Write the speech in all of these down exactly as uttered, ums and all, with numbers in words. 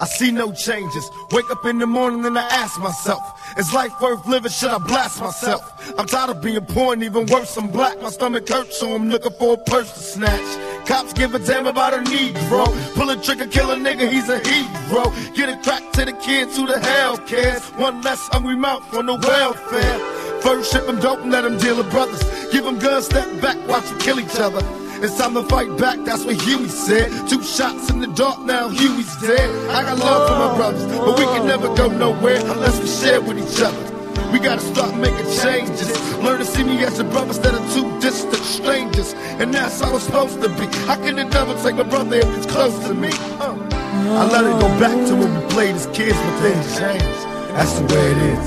I see no changes. Wake up in the morning and I ask myself, is life worth living? Should I blast myself? I'm tired of being poor and even worse, I'm black. My stomach hurts, so I'm looking for a purse to snatch. Cops give a damn about a Negro. Pull a trigger, kill a nigga, he's a hero. Get a crack to the kids, who the hell cares? One less hungry mouth on the welfare. First ship them dope and let them deal with brothers. Give them guns, step back, watch them kill each other. It's time to fight back, that's what Huey said. Two shots in the dark, now Huey's dead. I got love for my brothers, but we can never go nowhere unless we share with each other. We gotta start making changes. Learn to see me as a brother instead of two distant strangers. And that's how it's supposed to be. How can the devil take my brother if he's close to me? Uh. I let it go back to when we played as kids, but things change. That's the way it is.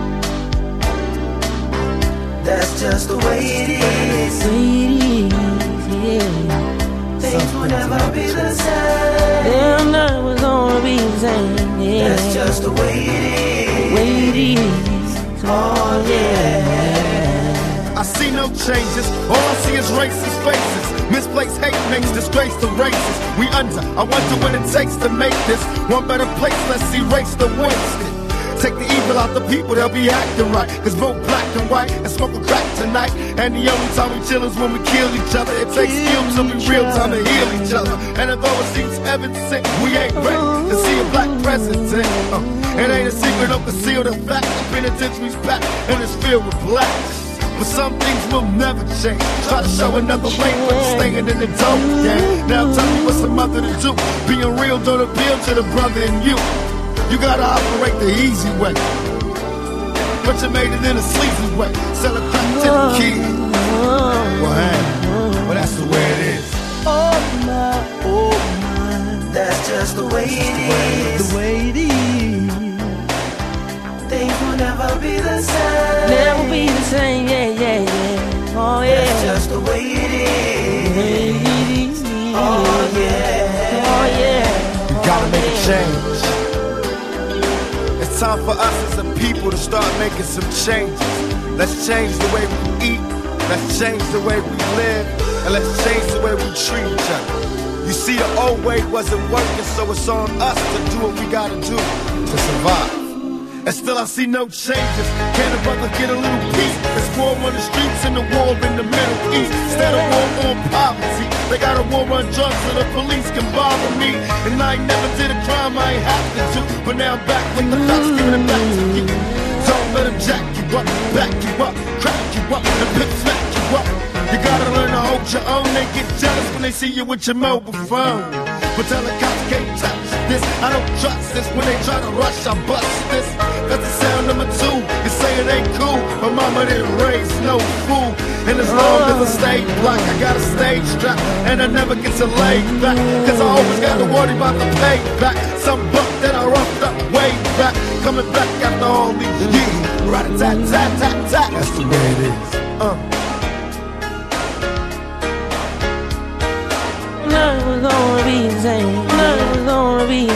That's just the way it is. Yeah. Things will never be the same. They're never gonna be the same. Yeah. That's just the way it is. Way it is. Oh yeah. I see no changes. All I see is racist faces. Misplaced hate makes disgrace to races. We under. I wonder what it takes to make this one better place. Let's erase the wasted. Take the evil out the people, they'll be acting right. Cause vote black and white and smoke a crack tonight. And the only time we chill is when we kill each other. It takes skill to be real time to heal each other. And although it seems evident, we ain't ready to see a black president. Uh, it ain't a secret, don't conceal the fact. The penitentiary's packed and it's filled with blacks. But some things will never change. Try to show another way, but you're staying in the dope game. Now tell me what's a mother to do. Being real don't appeal to the brother in you. You gotta operate the easy way, but you made it in a sleazy way. Sell a crack to the kid. Well, hey, well that's the way it is. Oh my, oh my. That's just the way it is. The way it is. Things will never be the same. Never be the same, yeah, yeah, yeah. Oh yeah. That's just the way it is. Way it is. Oh yeah. Oh yeah. You gotta make a change. It's time for us as a people to start making some changes. Let's change the way we eat, let's change the way we live, and let's change the way we treat each other. You see, the old way wasn't working, so it's on us to do what we gotta do to survive. And still I see no changes. Can a brother get a little peace? It's war on the streets and the war in the Middle East. Instead of war on poverty, they got a war on drugs so the police can bother me. And I ain't never did a crime I ain't have to do, but now I'm back with the facts, giving it back to you. Don't let them jack you up, back you up, crack you up, and pimp smack you up. You gotta learn to hold your own. They get jealous when they see you with your mobile phone. But tell the cops can't touch this. I don't trust this. When they try to rush, I bust this. That's the sound number two. You say it ain't cool, but mama didn't raise no fool. And as long as I stay black, I got a stage strap, and I never get to lay back. Cause I always got to worry about the payback. Some buck that I roughed up way back, coming back after all these years. Rat-a-tat-tat-tat-tat. That's the way it is. Uh. Never gonna be the same. Never gonna be